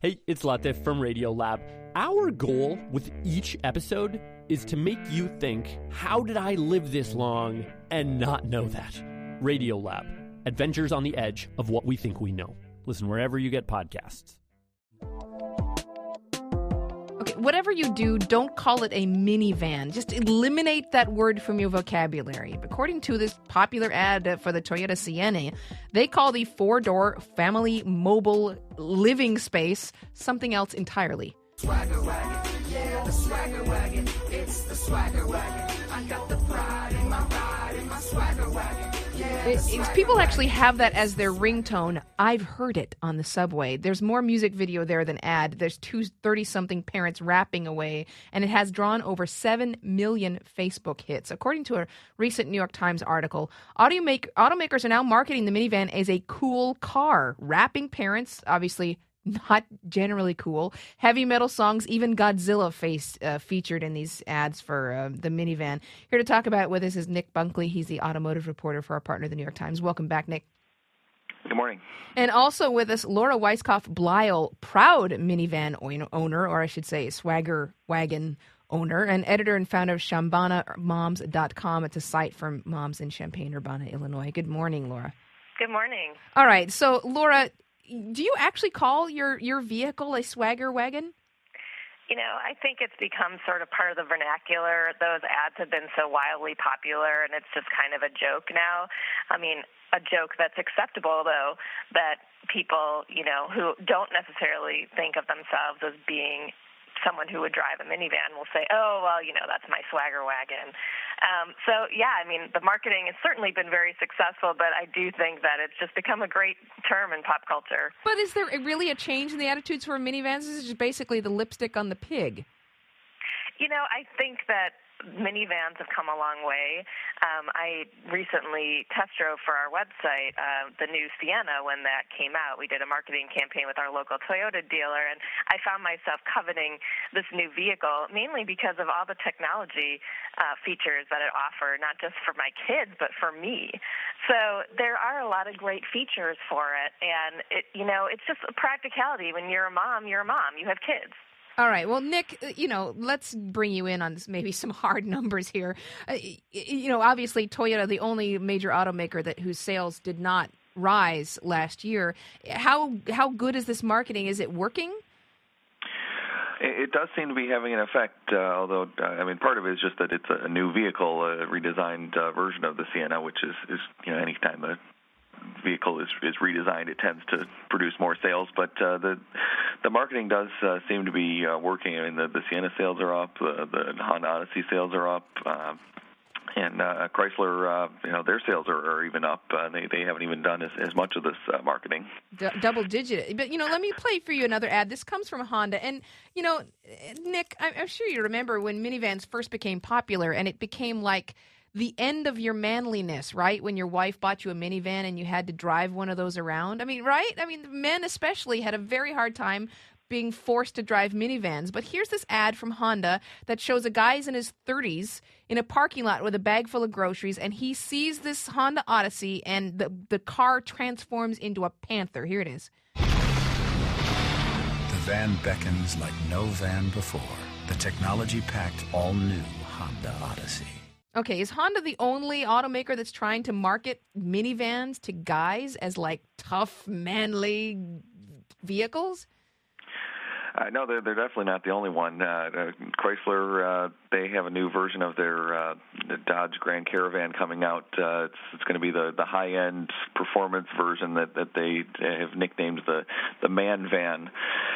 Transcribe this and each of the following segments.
Hey, it's Latif from Radiolab. Our goal with each episode is to make you think, how did I live this long and not know that? Radiolab, adventures on the edge of what we think we know. Listen wherever you get podcasts. Okay, whatever you do, don't call it a minivan. Just eliminate that word from your vocabulary. According to this popular ad for the Toyota Sienna, they call the four-door family mobile living space something else entirely. Swagger wagon, yeah, the swagger wagon. It's the swagger wagon. I got the pride in my ride in my swagger wagon. People actually have that as their ringtone. I've heard it on the subway. There's more music video there than ad. There's two 30-something parents rapping away, and it has drawn over 7 million Facebook hits. According to a recent New York Times article, automakers are now marketing the minivan as a cool car. Rapping parents, obviously not generally cool. Heavy metal songs, even Godzilla featured in these ads for the minivan. Here to talk about it with us is Nick Bunkley. He's the automotive reporter for our partner, the New York Times. Welcome back, Nick. Good morning. And also with us, Laura Weisskopf-Blyle, proud minivan owner, or I should say swagger wagon owner, and editor and founder of ShambanaMoms.com. It's a site for moms in Champaign-Urbana, Illinois. Good morning, Laura. Good morning. All right. So, Laura, do you actually call your vehicle a swagger wagon? You know, I think it's become sort of part of the vernacular. Those ads have been so wildly popular, and it's just kind of a joke now. I mean, a joke that's acceptable, though, that people, you know, who don't necessarily think of themselves as being someone who would drive a minivan will say, oh, well, you know, that's my swagger wagon. So, yeah, I mean, the marketing has certainly been very successful, but I do think that it's just become a great term in pop culture. But is there really a change in the attitudes for minivans? This is just basically the lipstick on the pig. You know, I think that minivans have come a long way. I recently test drove for our website the new Sienna when that came out. We did a marketing campaign with our local Toyota dealer, and I found myself coveting this new vehicle mainly because of all the technology features that it offered, not just for my kids, but for me. So there are a lot of great features for it, and it's just a practicality. When you're a mom, you have kids. All right. Well, Nick, let's bring you in on maybe some hard numbers here. Obviously, Toyota, the only major automaker whose sales did not rise last year. How good is this marketing? Is it working? It does seem to be having an effect, although, part of it is just that it's a new vehicle, a redesigned version of the Sienna, which is any time a vehicle is redesigned, it tends to produce more sales. But the marketing does seem to be working. I mean, the Sienna sales are up, the Honda Odyssey sales are up, and Chrysler, their sales are even up. They haven't even done as much of this marketing. Double digit. But, let me play for you another ad. This comes from Honda. And, Nick, I'm sure you remember when minivans first became popular and it became like the end of your manliness, right? When your wife bought you a minivan and you had to drive one of those around. I mean, right? I mean, men especially had a very hard time being forced to drive minivans. But here's this ad from Honda that shows a guy's in his 30s in a parking lot with a bag full of groceries, and he sees this Honda Odyssey, and the car transforms into a panther. Here it is. The van beckons like no van before. The technology-packed, all-new Honda Odyssey. Okay, is Honda the only automaker that's trying to market minivans to guys as like tough, manly vehicles? No, they're definitely not the only one. Chrysler, they have a new version of their the Dodge Grand Caravan coming out. It's going to be the high-end performance version that they have nicknamed the man van.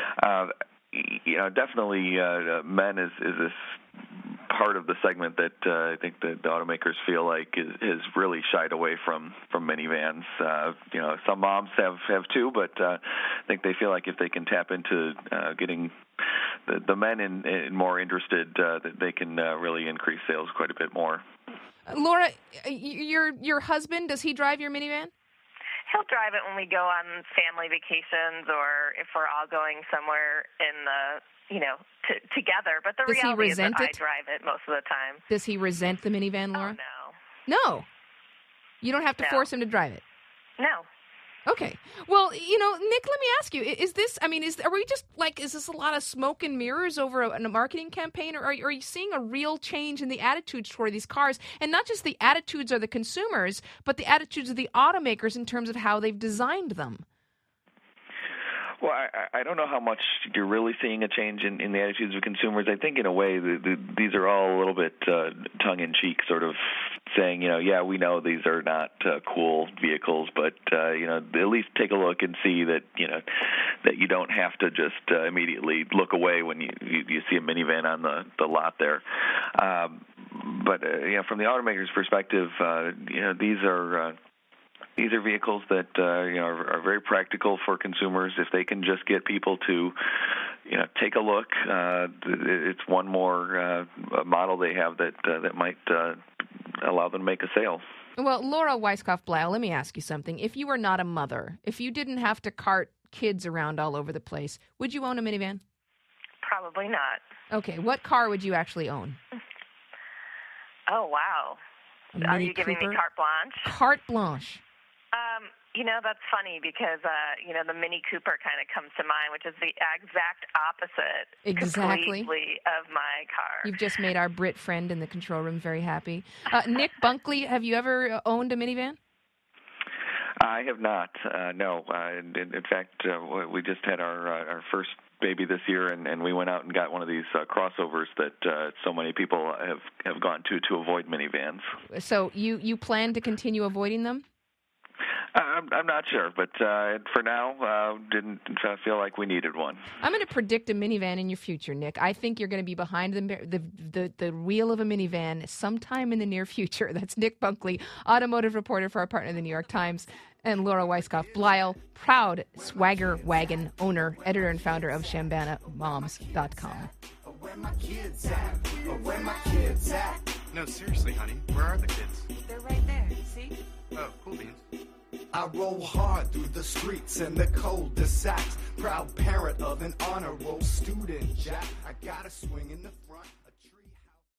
Definitely men is this part of the segment that I think the automakers feel like is really shied away from minivans. Some moms have too, but I think they feel like if they can tap into getting the men in more interested, that they can really increase sales quite a bit more. Laura, your husband, does he drive your minivan? He'll drive it when we go on family vacations or if we're all going somewhere in the together. But the reality is that I drive it most of the time. Does he resent the minivan, Laura? Oh, no. No? You don't have to force him to drive it? No. Okay. Well, Nick, let me ask you: is this? I mean, are we just like? Is this a lot of smoke and mirrors over a marketing campaign, or are you seeing a real change in the attitudes toward these cars, and not just the attitudes of the consumers, but the attitudes of the automakers in terms of how they've designed them? Well, I don't know how much you're really seeing a change in the attitudes of consumers. I think in a way these are all a little bit tongue-in-cheek, sort of saying, yeah, we know these are not cool vehicles, but at least take a look and see that that you don't have to just immediately look away when you see a minivan on the lot there. But from the automaker's perspective, these are vehicles that are very practical for consumers. If they can just get people to take a look, it's one more model they have that might allow them to make a sale. Well, Laura Weiskopf-Blau, let me ask you something. If you were not a mother, if you didn't have to cart kids around all over the place, would you own a minivan? Probably not. Okay, what car would you actually own? Oh, wow. Are you giving me carte blanche? Carte blanche. That's funny because, the Mini Cooper kind of comes to mind, which is the exact opposite completely of my car. You've just made our Brit friend in the control room very happy. Nick Bunkley, have you ever owned a minivan? I have not, no. In fact, we just had our first baby this year, and we went out and got one of these crossovers that so many people have gone to avoid minivans. So you plan to continue avoiding them? I'm not sure, but for now, didn't feel like we needed one. I'm going to predict a minivan in your future, Nick. I think you're going to be behind the wheel of a minivan sometime in the near future. That's Nick Bunkley, automotive reporter for our partner, the New York Times, and Laura Weiskopf-Blau, proud Swagger Wagon owner, editor, and founder of ShambanaMoms.com. Where my kids at? Where my kids at? No, seriously, honey. Where are the kids? They're right there. See? Oh, cool beans. I roll hard through the streets and the cul-de-sacs. Proud parent of an honor roll student, Jack. I got a swing in the front.